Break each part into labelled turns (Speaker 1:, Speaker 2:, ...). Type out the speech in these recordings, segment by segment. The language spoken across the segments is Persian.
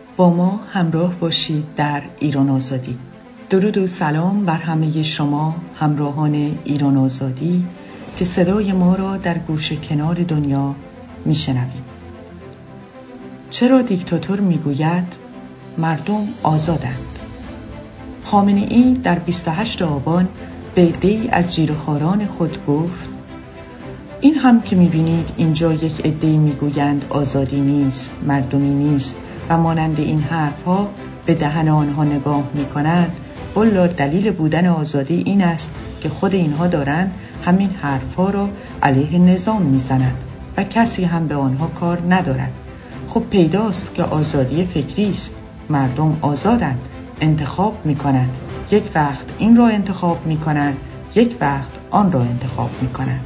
Speaker 1: با ما همراه باشید در ایران آزادی. درود و سلام بر همه شما همراهان ایران آزادی که صدای ما را در گوشه کنار دنیا میشنوید. چرا دیکتاتور میگوید مردم آزادند؟ خامنه‌ای در 28 آبان به عده‌ای از جیره‌خواران خود گفت این هم که میبینید اینجا یک عده‌ای میگویند آزادی نیست، مردمی نیست و مانند این حرفها به دهن آنها نگاه میکنند. والله دلیل بودن آزادی این است که خود اینها دارند همین حرفها را علیه نظام میزنند و کسی هم به آنها کار ندارد. خب پیداست که آزادی فکری است. مردم آزادند، انتخاب میکنند. یک وقت این را انتخاب میکنند، یک وقت آن را انتخاب میکنند.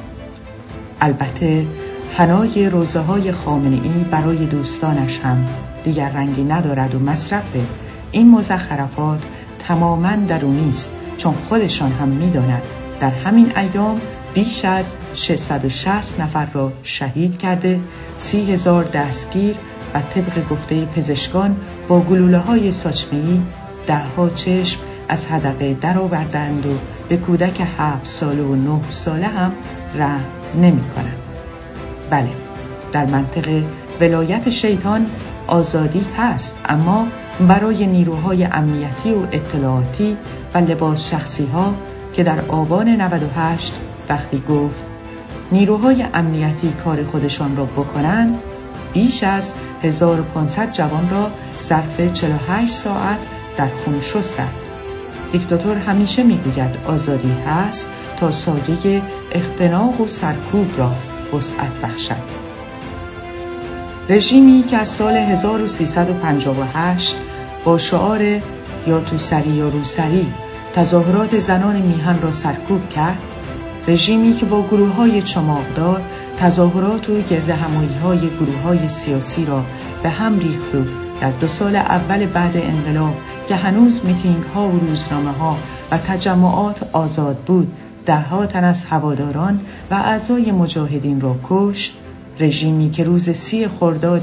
Speaker 1: البته حنای روزه‌های خامنه‌ای برای دوستانش هم دیگر رنگی ندارد و مصرف این مزخرفات تماماً درونی است، چون خودشان هم می‌دانند در همین ایام بیش از 660 نفر را شهید کرده، 30,000 دستگیر و طبق گفته پزشکان با گلوله‌های ساچمه‌ای 10 چشم از حدقه درآوردند و به کودک 7 ساله و 9 ساله هم رحم نمی‌کنند. بله، در منطقه ولایت شیطان آزادی هست، اما برای نیروهای امنیتی و اطلاعاتی و لباس شخصی ها که در آبان 98 وقتی گفت نیروهای امنیتی کار خودشان را بکنند، بیش از 1500 جوان را ظرف 48 ساعت در خون شستند. دیکتاتور همیشه میگوید آزادی هست تا سایه اختناق و سرکوب را وسعت بخشد. رژیمی که از سال 1358 با شعار یا تو سری یا رو سری تظاهرات زنان میهن را سرکوب کرد، رژیمی که با گروه‌های چماقدار تظاهرات و گردهمایی‌های گروه‌های سیاسی را به هم ریخت و در 2 سال اول بعد انقلاب که هنوز میتینگ‌ها و روزنامه‌ها و تجمعات آزاد بود، 10 تن از هواداران و اعضای مجاهدین را کشت، رژیمی که روز 30 خرداد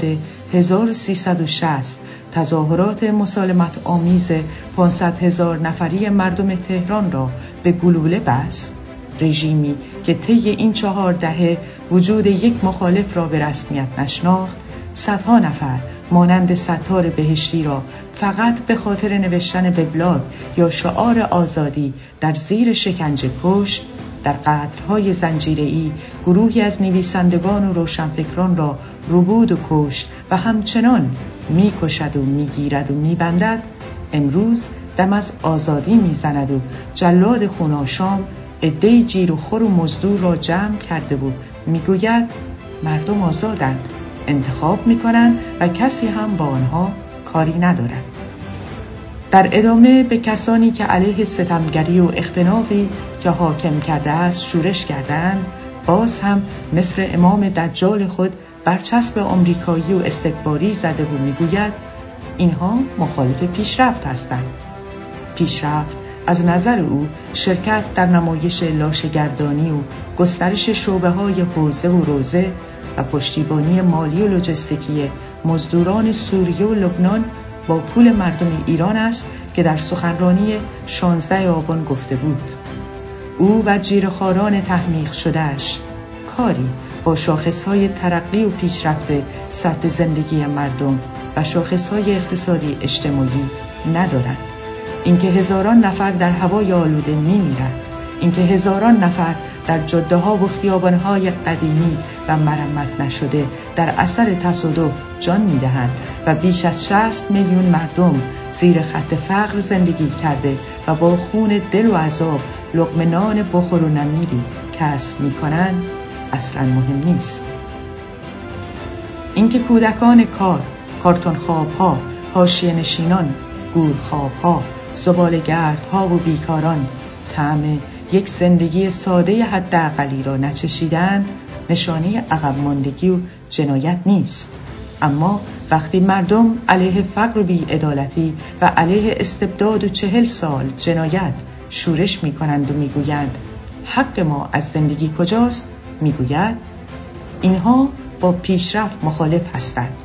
Speaker 1: 1360 تظاهرات مسالمت آمیز 500,000 نفری مردم تهران را به گلوله بست، رژیمی که طی این 4 دهه وجود یک مخالف را به رسمیت نشناخت، صدها نفر مانند ستار بهشتی را فقط به خاطر نوشتن وبلاگ یا شعار آزادی در زیر شکنجه کشت، در قتل‌های زنجیره‌ای گروهی از نویسندگان و روشنفکران را ربود و کشت و همچنان می‌کشد و می‌گیرد و می‌بندد، امروز دم از آزادی می‌زند و جلاد خوناشام عده‌ای جیر و خور و مزدور را جمع کرده و می‌گوید مردم آزادند، انتخاب می‌کنند و کسی هم با آنها کاری ندارد. در ادامه به کسانی که علیه ستمگری و اختناقی که حاکم کرده است شورش کردند، باز هم مثل امام دجال خود برچسب آمریکایی و استکباری زده و میگوید اینها مخالف پیشرفت هستند. پیشرفت از نظر او شرکت در نمایش لاشه‌گردانی و گسترش شعبه‌های حوزه و روزه و پشتیبانی مالی و لوجستیکی مزدوران سوریه و لبنان با پول مردم ایران است که در سخنرانی 16 آبان گفته بود. او و جیره‌خواران تحمیق شدهش کاری با شاخصهای ترقی و پیشرفت سطح زندگی مردم و شاخصهای اقتصادی اجتماعی ندارند. اینکه هزاران نفر در هوای آلوده می‌میرند، اینکه هزاران نفر در جاده‌ها و خیابان‌های قدیمی و مرمت نشده در اثر تصادف جان می‌دهند و بیش از 60 میلیون مردم زیر خط فقر زندگی کرده و با خون دل و عذاب لقمه نان بخور و نمیری کسب می‌کنند اصلاً مهم نیست. اینکه کودکان کار، کارتون خواب‌ها، حاشیه نشینان، گور خواب‌ها، زباله‌گردها و بیکاران طعم یک زندگی ساده حداقلی را نچشیدند، نشانه عقب ماندگی و جنایت نیست. اما وقتی مردم علیه فقر و بی‌عدالتی و علیه استبداد و 40 سال جنایت شورش می‌کنند و می‌گویند حق ما از زندگی کجاست، می‌گوید اینها با پیشرفت مخالف هستند.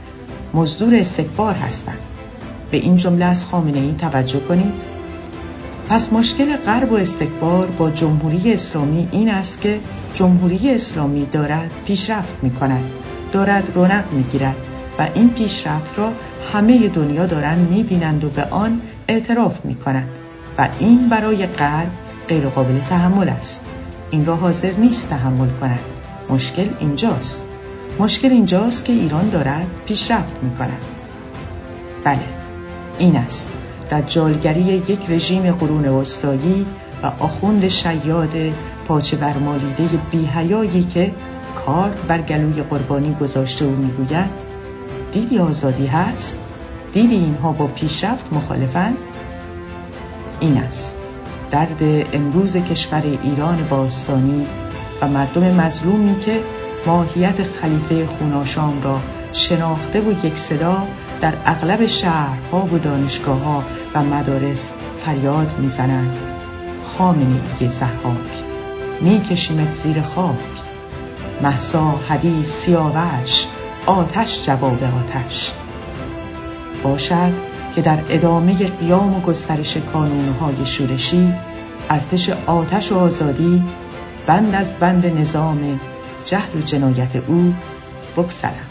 Speaker 1: مزدور استکبار هستند. به این جمله از خامنه‌ای توجه کنید. پس مشکل غرب و استکبار با جمهوری اسلامی این است که جمهوری اسلامی دارد پیشرفت می‌کند، دارد رونق می‌گیرد و این پیشرفت را همه دنیا دارند می‌بینند و به آن اعتراف می‌کنند و این برای غرب غیر قابل تحمل است. این را حاضر نیست تحمل کند. مشکل اینجاست که ایران دارد پیشرفت می‌کند. بله، این است دجالگری یک رژیم قرون وسطایی و آخوند شیاد پاچه برمالیده بی‌حیایی که کار بر گلوی قربانی گذاشته و میگوید دیدی آزادی هست؟ دیدی اینها با پیشرفت مخالفند؟ این است درد امروز کشور ایران باستانی و مردم مظلومی که ماهیت خلیفه خوناشام را شناخته و یک صدا در اغلب شهرها و دانشگاه‌ها و مدارس فریاد می‌زنند خامنه‌ای ضحاک، می‌کشیمت زیر خاک، مهسا حدیث سیاوش، آتش جواب آتش. باشد که در ادامه قیام و گسترش کانون‌های شورشی، ارتش آتش و آزادی بند از بند نظام جهل و جنایت او بگسلد.